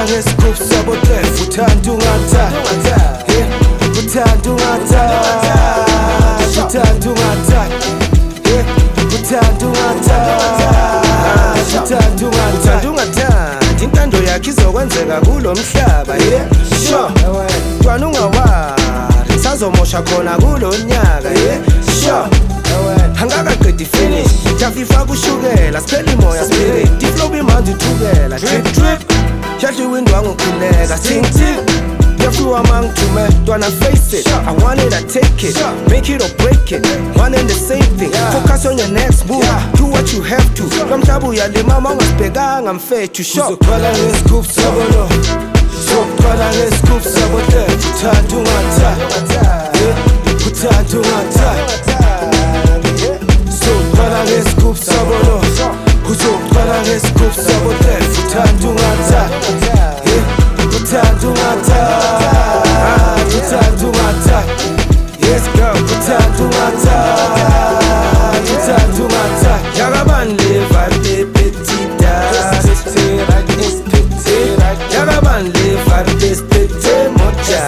ngesigubhu sabotefu uthanda ungatha uthanda ungatha uthanda ungatha uthanda ungatha uthanda ungatha intando yakhe izokwenzeka kulo mhlaba sure kwana ungawari sazomosha khona kulo nyaka sure angakaqedi finish jafifa kushukela siphela imoya spirit iflow imanje uthukela drip drip yadliwa indwangu ukhuleka ting ting yafluwa mangithume twana face it I want it I take it make it or break it one and the same thing focus on your next move do what you have to lomhlaba uyalimama ungasibhekanga mfethu uzoqala ngesigubhu sabolo uzoqala ngesigubhu sabotefu uthanda ungatha uthanda ungatha uzoqala ngesigubhu sabolo uzoqala ngesigubhu sabotefu uthanda ungatha uthanda ungatha uthanda ungatha yes girl uthanda ungatha uthanda ungatha yakabani le vibe petita yakabani le vibe pete moja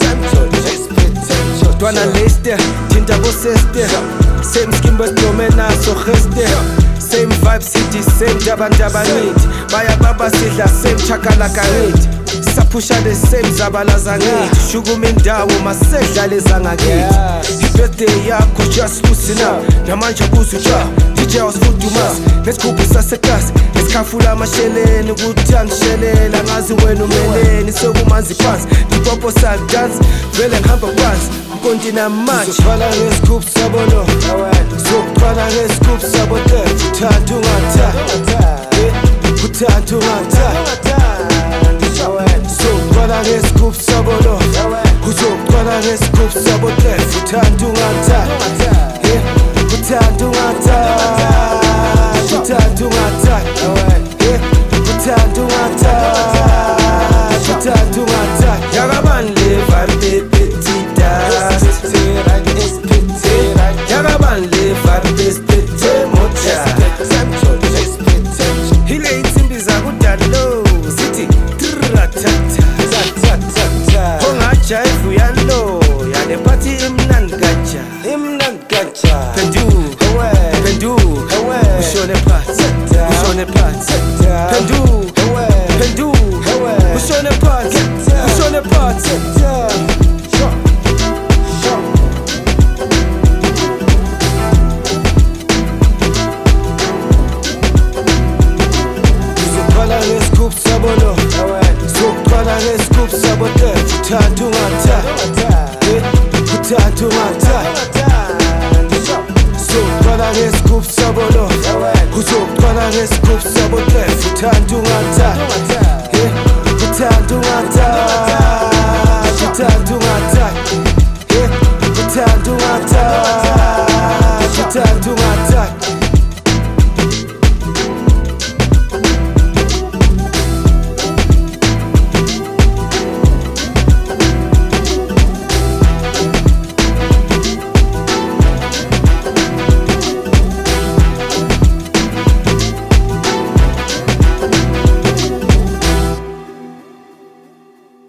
twana leste tinta boseste same skin but domena so geste same vibe city same jabandaba nithi baya baba sidla same chakalaka nithi saphusha the same zabalaza ngithi shukuma indawo masedlala ezangakithi ibirthday yakho just loosen up namanje kuzuja DJ wasifudumasa nesigubhu saseklasi nesikhafula amasheleni ukuthi angishelela ngazi wena umeleni sokumanzi phansi ndipopo sadance vele ngihamba phansi kontina manje uzoqala ngesigubhu sabolo uzoqala ngesigubhu sabotefu uthanda ungatha uthanda ungatha uzoqala ngesigubhu sabolo uzoqala ngesigubhu sabotefu uthanda ungatha uthanda ungatha uthanda ungatha uthanda ungatha uthanda ungatha yakabani le vibe petita yakabani le vibe pete moja hile insimbi zakudalo sithi tratata ongajayivu yalo yale party imnandi gaja pendu ushone phansi pendu ushone phansi uzoqala ngesigubhu sabolo uzoqala ngesigubhu sabotefu uthanda ungatha uthanda ungatha uzoqala ngesigubhu sabolo uzoqala ngesigubhu sabotefu uthanda ungatha uthanda ungatha uthanda ungatha uthanda ungatha